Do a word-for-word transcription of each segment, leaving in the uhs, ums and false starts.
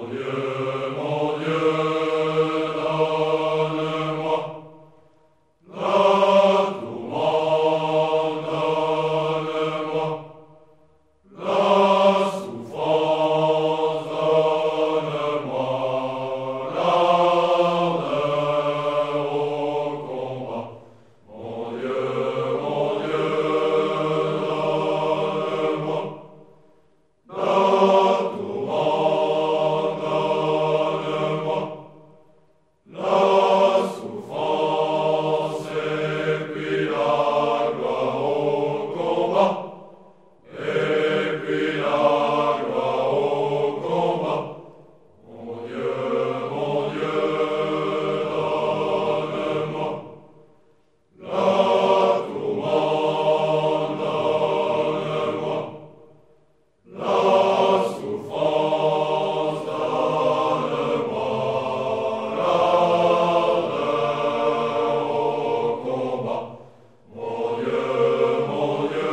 Dieu, mon Dieu, donne-moi la tourmente, donne-moi la souffrance, donne-moi l'ardeur au combat. Mon Dieu, mon Dieu, donne-moi la tourmente, donne-moi la souffrance et puis la gloire au combat, et puis la gloire au combat. Mon Dieu, mon Dieu, donne-moi la tourmente, donne-moi la souffrance, donne-moi l'ardeur au combat. Mon Dieu, mon Dieu,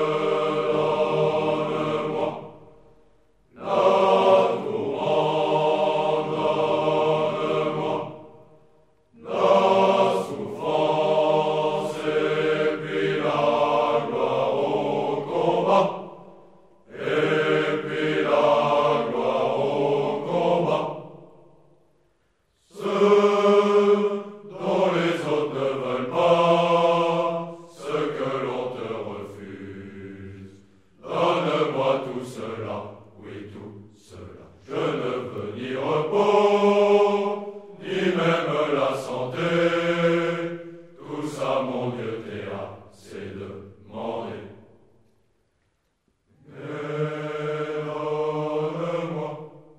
donne-moi la tourmente, donne-moi la souffrance et puis la gloire au combat, et puis la gloire au combat. Ceux dont les autres ne veulent pas, ce que l'on te refuse, donne-moi tout cela, oui tout cela. Je ne veux ni repos, ni même la santé, tout ça mon Dieu t'est assez demandé. Mais donne-moi,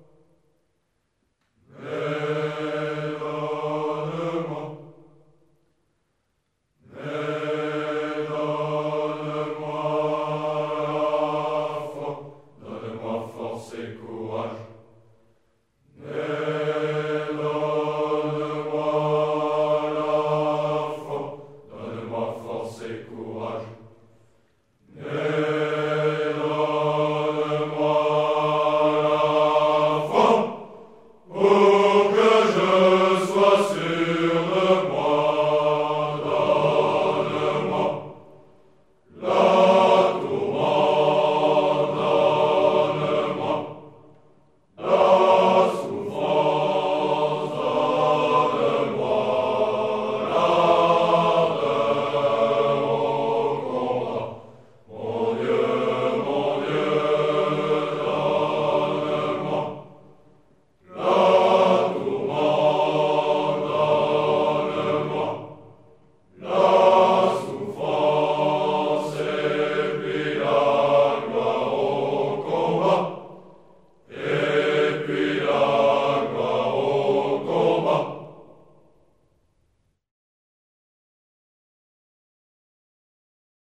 mais donne-moi, mais donne-moi la foi, donne-moi force et courage.